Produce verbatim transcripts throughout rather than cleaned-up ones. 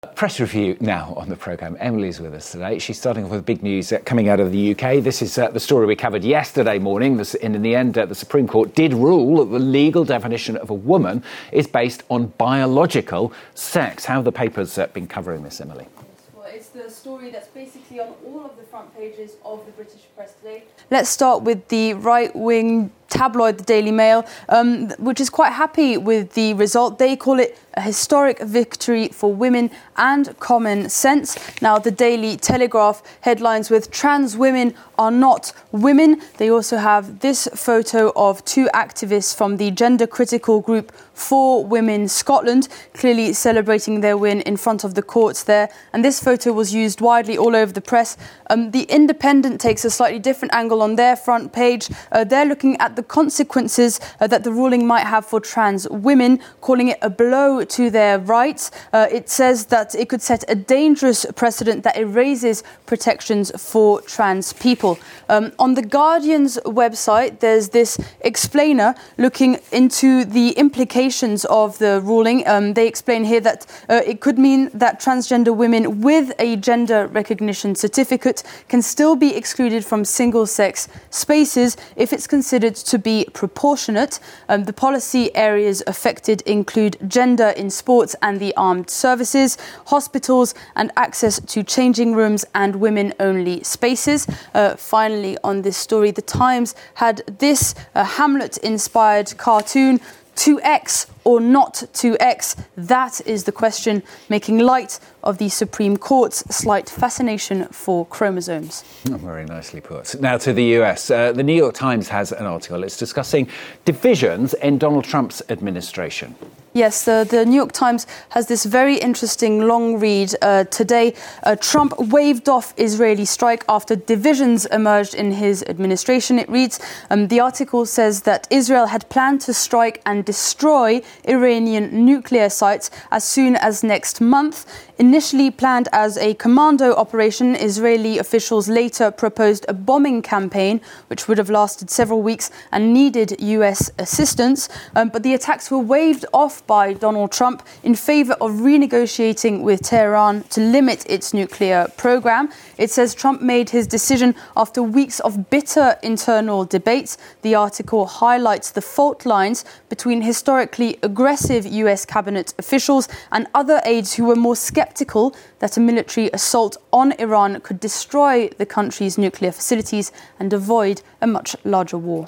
Press review now on the programme. Emily's with us today. She's starting off with big news uh, coming out of the U K. This is uh, the story we covered yesterday morning. This, and in the end, uh, the Supreme Court did rule that the legal definition of a woman is based on biological sex. How have the papers uh, been covering this, Emily? Well, it's the story that's basically on all of the front pages of the British press today. Let's start with the right-wing tabloid, the Daily Mail, um, which is quite happy with the result. They call it a historic victory for women and common sense. Now, the Daily Telegraph headlines with "Trans women are not women." They also have this photo of two activists from the gender critical group For Women Scotland, clearly celebrating their win in front of the courts there. And this photo was used widely all over the press. Um, the Independent takes a slightly different angle on their front page. Uh, they're looking at the consequences uh, that the ruling might have for trans women, calling it a blow to their rights. Uh, it says that it could set a dangerous precedent that erases protections for trans people. Um, on the Guardian's website, there's this explainer looking into the implications of the ruling. Um, they explain here that uh, it could mean that transgender women with a gender recognition certificate can still be excluded from single-sex spaces if it's considered to be proportionate. Um, the policy areas affected include gender in sports and the armed services, hospitals, and access to changing rooms and women-only spaces. Uh, finally, on this story, The Times had this uh, Hamlet-inspired cartoon, two X or not two X? That is the question, making light of the Supreme Court's slight fascination for chromosomes. Oh, very nicely put. Now to the U S. Uh, the New York Times has an article. It's discussing divisions in Donald Trump's administration. Yes, the, the New York Times has this very interesting long read uh, today. Uh, Trump waved off Israeli strike after divisions emerged in his administration. It reads, um, the article says that Israel had planned to strike and destroy Iranian nuclear sites as soon as next month. Initially planned as a commando operation, Israeli officials later proposed a bombing campaign, which would have lasted several weeks and needed U S assistance. Um, but the attacks were waved off by Donald Trump in favour of renegotiating with Tehran to limit its nuclear programme. It says Trump made his decision after weeks of bitter internal debates. The article highlights the fault lines between historically aggressive U S cabinet officials and other aides who were more sceptical that a military assault on Iran could destroy the country's nuclear facilities and avoid a much larger war.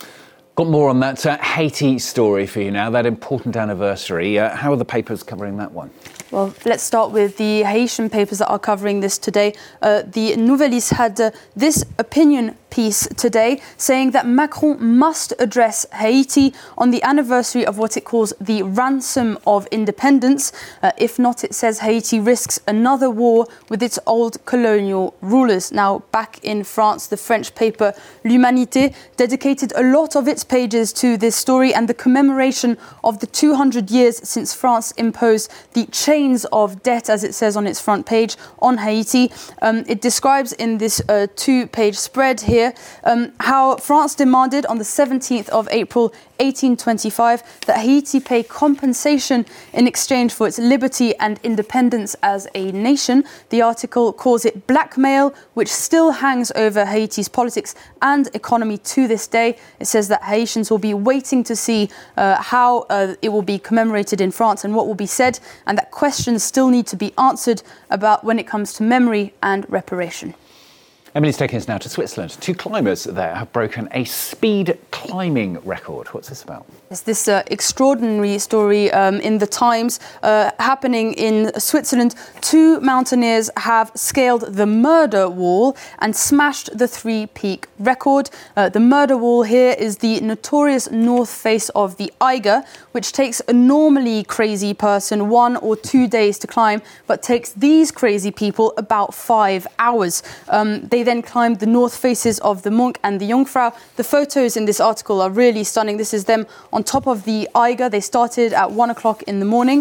Got more on that uh, Haiti story for you now, that important anniversary. Uh, how are the papers covering that one? Well, let's start with the Haitian papers that are covering this today. Uh, the Nouvelliste had uh, this opinion piece today saying that Macron must address Haiti on the anniversary of what it calls the ransom of independence. Uh, if not, it says Haiti risks another war with its old colonial rulers. Now, back in France, the French paper L'Humanité dedicated a lot of its pages to this story and the commemoration of the two hundred years since France imposed the chains of debt, as it says on its front page, on Haiti. Um, it describes in this uh, two-page spread here Um, how France demanded on the seventeenth of April eighteen twenty-five that Haiti pay compensation in exchange for its liberty and independence as a nation. The article calls it blackmail, which still hangs over Haiti's politics and economy to this day. It says that Haitians will be waiting to see uh, how uh, it will be commemorated in France and what will be said, and that questions still need to be answered about when it comes to memory and reparation. Emily's taking us now to Switzerland. Two climbers there have broken a speed climbing record. What's this about? It's this uh, extraordinary story um, in the Times uh, happening in Switzerland. Two mountaineers have scaled the Murder Wall and smashed the three-peak record. Uh, the Murder Wall here is the notorious north face of the Eiger, which takes a normally crazy person one or two days to climb, but takes these crazy people about five hours. Um, they then climbed the north faces of the Monk and the Jungfrau. The photos in this article are really stunning. This is them on top of the Eiger. They started at one o'clock in the morning.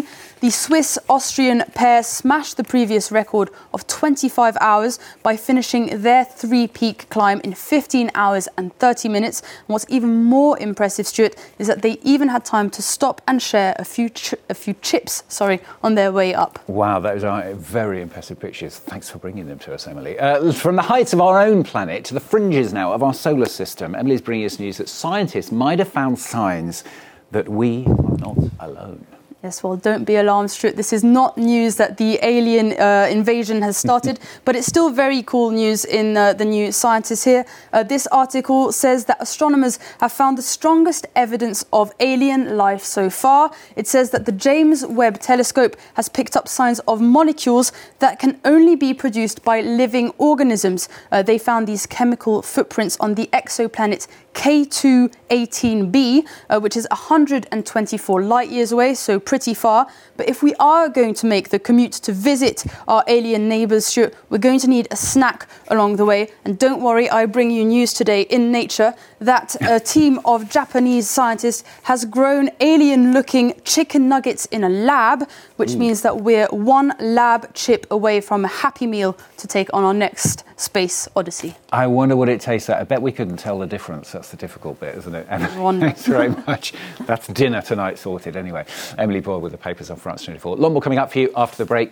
the Swiss-Austrian pair smashed the previous record of twenty-five hours by finishing their three-peak climb in fifteen hours and thirty minutes. And what's even more impressive, Stuart, is that they even had time to stop and share a few ch- a few chips, sorry, on their way up. Wow, those are very impressive pictures. Thanks for bringing them to us, Emily. Uh, from the heights of our own planet to the fringes now of our solar system, Emily's bringing us news that scientists might have found signs that we are not alone. Yes, well, don't be alarmed, Stuart. This is not news that the alien uh, invasion has started, but it's still very cool news in uh, the New Scientist here. Uh, this article says that astronomers have found the strongest evidence of alien life so far. It says that the James Webb Telescope has picked up signs of molecules that can only be produced by living organisms. Uh, they found these chemical footprints on the exoplanet K two eighteen b, uh, which is one hundred twenty-four light years away, so pretty far. But if we are going to make the commute to visit our alien neighbours, Stuart, we're going to need a snack along the way. And don't worry, I bring you news today in Nature that a team of Japanese scientists has grown alien-looking chicken nuggets in a lab, which mm. means that we're one lab chip away from a Happy Meal to take on our next space odyssey. I wonder what it tastes like. I bet we couldn't tell the difference. That's the difficult bit, isn't it? Thanks very much. That's dinner tonight sorted anyway. Emily Boyle with the papers on France twenty-four. A lot more coming up for you after the break.